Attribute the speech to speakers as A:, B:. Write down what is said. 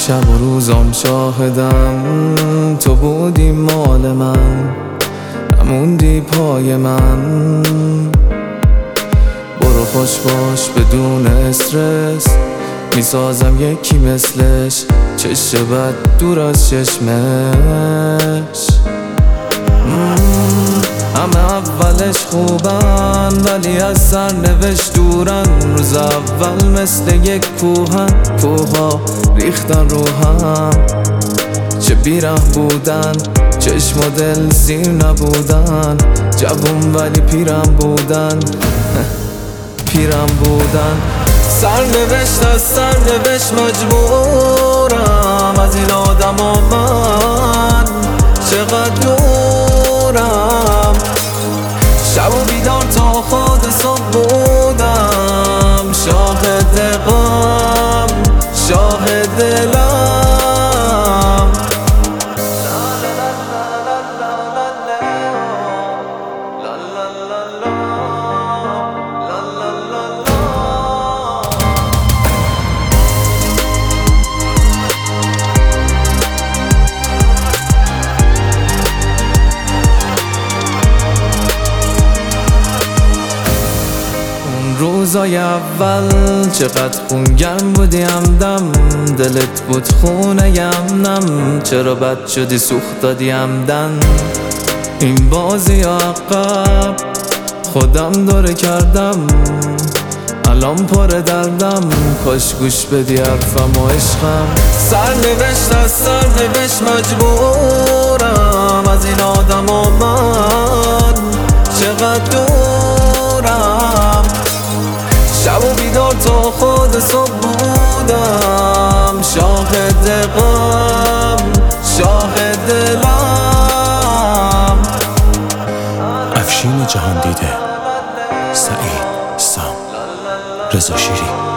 A: شب و روزم شاهدم، تو بودی مال من، نموندی پای من. برو خوش باش بدون استرس، میسازم یکی مثلش، چشم بد دور از چشمش. همه اولش خوبن ولی از سرنوشت دورن. روز اول مثل یک کوها ریختن رو هم. چه بیره بودن، چشم و دل زیر نبودن. جوون ولی پیرم بودن سرنوشت از سرنوشت مجبورم، از این آدم و من چقدر دورم. شب و بیدار تا خود صبح بودم، شاهد غم شاهد دلم. روزای اول چقدر خونگرم بودی همدم، دلت بود خونه نم. چرا بد شدی سوخت دادی همدن. این بازی عقب خودم دوره کردم، الان پر دردم. کاش گوش بدی حرفم و عشقم. سرنوشت از سرنوشت مجبورم، از این آدم و من چقدر دورم. شب و بیدار تا خود صبح بودم، شاهد غم شاهد دلم.
B: افشین جهان دیده، سعید سام، رضا شیری.